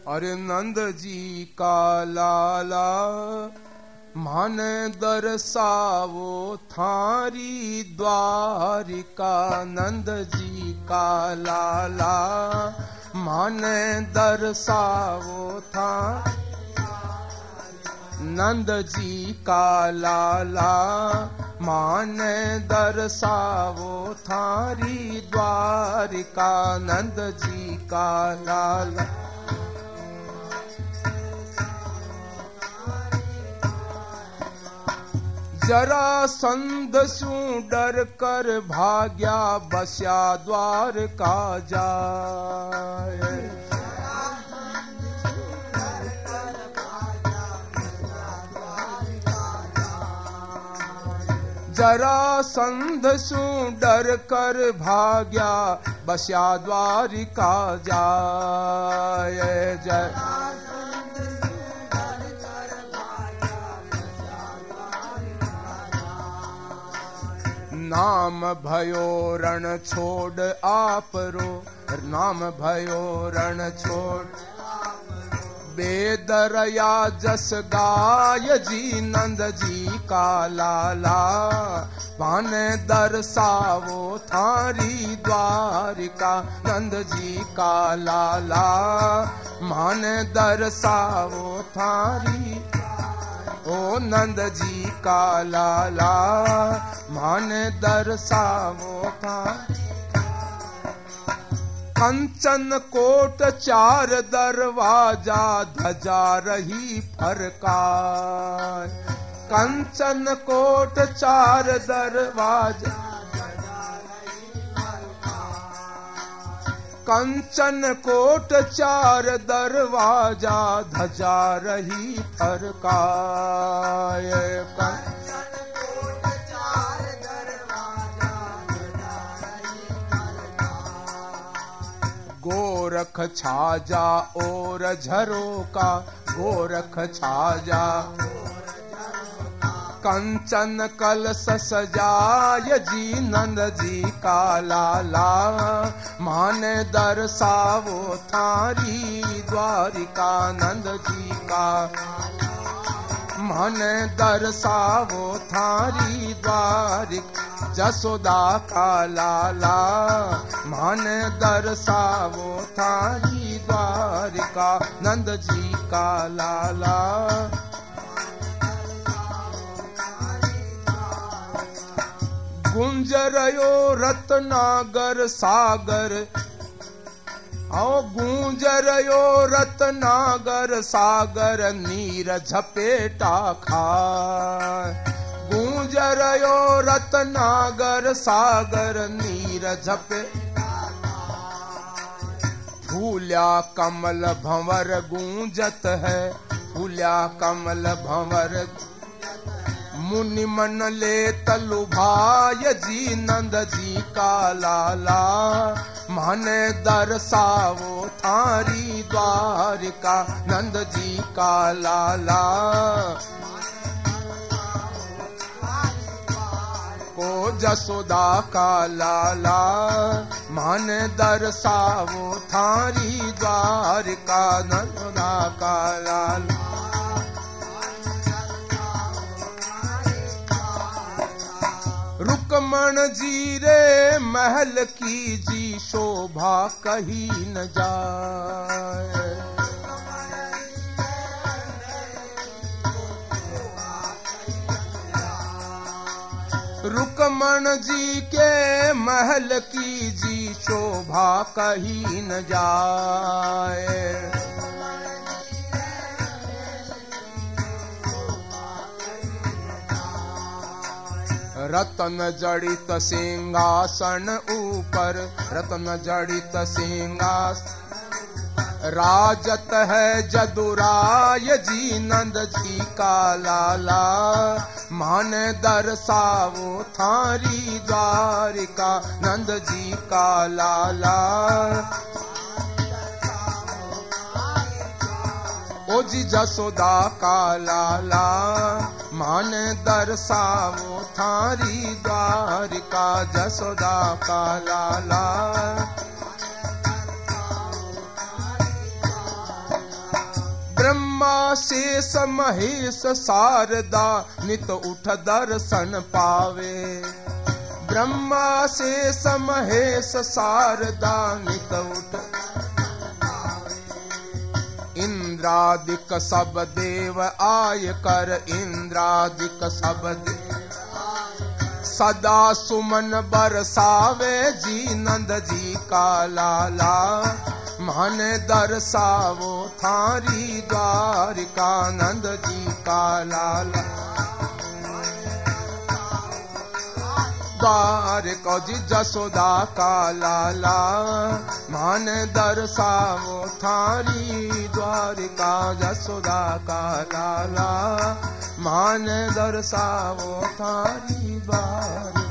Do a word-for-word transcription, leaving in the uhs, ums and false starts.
अरे नंद जी का लाला मान दरसावो थारी द्वारिका। नंद जी का लाला मान दरसावो था। नंद जी का लाला मान दरसावो थारी द्वारिका। नंद जी का लाला जरासंध सु डर कर भाग्या बस्या द्वारका जाए। जरासंध सु डर कर भाग्या बस्या द्वारिका जाए। जय नाम भयो रण छोड़ आपरो। नाम भयो रण छोड़ बेदरया जस गाय जी। नंद जी का लाला पान दरसावो थारी द्वारिका। नंद जी का लाला मान दरसावो थारी। ओ नंद जी का लाला मान दरसावो था। कंचन कोट चार दरवाजा ध्वजा रही फरकार। कंचन कोट चार दरवाजा कंचन कोट चार दरवाजा ध्वजा रही फरकाय। गोरख छाजा और झरोका। गोरख छाजा कंचन कलश सजाय जी। नंद जी का लाला मान दरसावो थारी द्वारिका। नंद जी का मान दरसावो थारी द्वारिका। जसोदा का लाला मान दरसावो थारी द्वारिका। नंद जी का लाला गुंजरयो रत्नागर सागर। आओ गुंजरयो रत्नागर सागर नीर झपेटा खाए। गुंजरयो रत्नागर सागर नीर झपे। फूल्या कमल भंवर गूंजत है। फूल्या कमल भंवर मुनि मन ले तलु भाय जी। नंद जी का लाला मान दरसावो थारी द्वारिका। नंद जी का लाला को जसोदा का लाला मान दरसावो थारी द्वारिका। नंदा का लाला रुकमण जी रे महल की जी शोभा कही न जाए। रुकमण जी के महल की जी शोभा कही न जाए। रतन जड़ित सिंहासन ऊपर। रतन जड़ित सिंहासन राजत है जदुराय जी। नंद जी का लाला मान दरसावो थारी द्वारिका। नंद जी का लाला ओ जी जसोदा का लाला मान दरसावो थारी द्वारिका। जसोदा का लाला ब्रह्मा शेष महेश शारदा नित उठ दर्शन पावे। ब्रह्मा शेष महेश शारदा नित उठ इंद्रादिक सब देव आय कर। इंद्रादिक सब देव सदा सुमन बरसावे जी। नंद जी का लाला मन दर्शावो थारी द्वारिका। नंद जी का लाला द्वारिका जी जसोदा का लाला मन दर्शावो थारी द्वारिका। जसोदा का लाला मन दर्शावो थारी द्वारिका।